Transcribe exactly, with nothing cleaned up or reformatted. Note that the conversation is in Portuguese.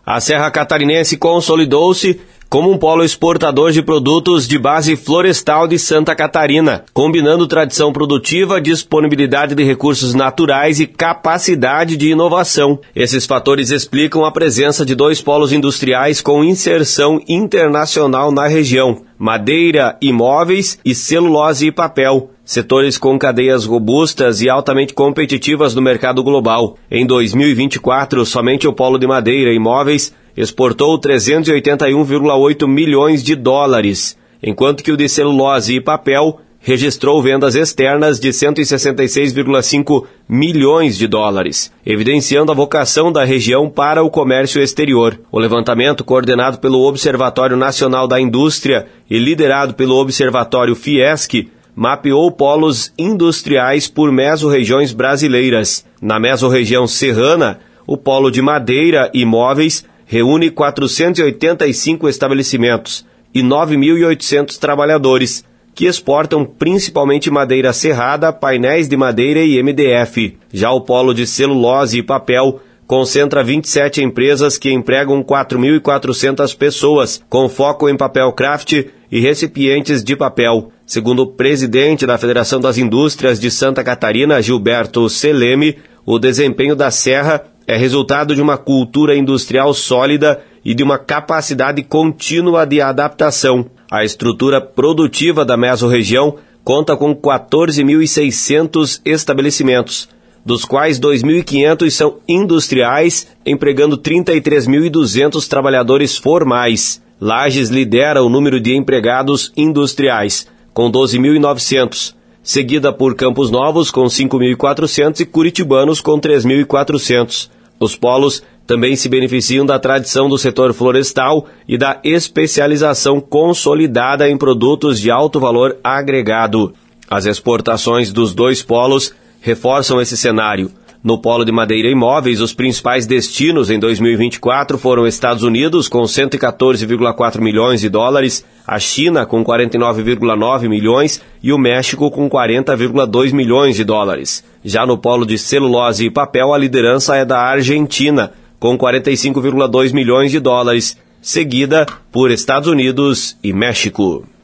A Serra Catarinense consolidou-se como um polo exportador de produtos de base florestal de Santa Catarina, combinando tradição produtiva, disponibilidade de recursos naturais e capacidade de inovação. Esses fatores explicam a presença de dois polos industriais com inserção internacional na região: madeira, imóveis e celulose e papel, setores com cadeias robustas e altamente competitivas no mercado global. Em dois mil e vinte e quatro, somente o polo de madeira e imóveis exportou trezentos e oitenta e um vírgula oito milhões de dólares, enquanto que o de celulose e papel registrou vendas externas de cento e sessenta e seis vírgula cinco milhões de dólares, evidenciando a vocação da região para o comércio exterior. O levantamento, coordenado pelo Observatório Nacional da Indústria e liderado pelo Observatório Fiesc, mapeou polos industriais por mesorregiões brasileiras. Na mesorregião serrana, o polo de madeira e imóveis reúne quatrocentos e oitenta e cinco estabelecimentos e nove mil e oitocentos trabalhadores, que exportam principalmente madeira serrada, painéis de madeira e M D F. Já o polo de celulose e papel concentra vinte e sete empresas que empregam quatro mil e quatrocentas pessoas, com foco em papel craft e recipientes de papel. Segundo o presidente da Federação das Indústrias de Santa Catarina, Gilberto Seleme, o desempenho da Serra é resultado de uma cultura industrial sólida e de uma capacidade contínua de adaptação. A estrutura produtiva da mesorregião conta com quatorze mil e seiscentos estabelecimentos, dos quais dois mil e quinhentos são industriais, empregando trinta e três mil e duzentos trabalhadores formais. Lages lidera o número de empregados industriais, com doze mil e novecentos, seguida por Campos Novos, com cinco mil e quatrocentos, e Curitibanos, com três mil e quatrocentos. Os polos também se beneficiam da tradição do setor florestal e da especialização consolidada em produtos de alto valor agregado. As exportações dos dois polos reforçam esse cenário. No polo de madeira e imóveis, os principais destinos em dois mil e vinte e quatro foram Estados Unidos, com cento e quatorze vírgula quatro milhões de dólares, a China, com quarenta e nove vírgula nove milhões e o México, com quarenta vírgula dois milhões de dólares. Já no polo de celulose e papel, a liderança é da Argentina, com quarenta e cinco vírgula dois milhões de dólares, seguida por Estados Unidos e México.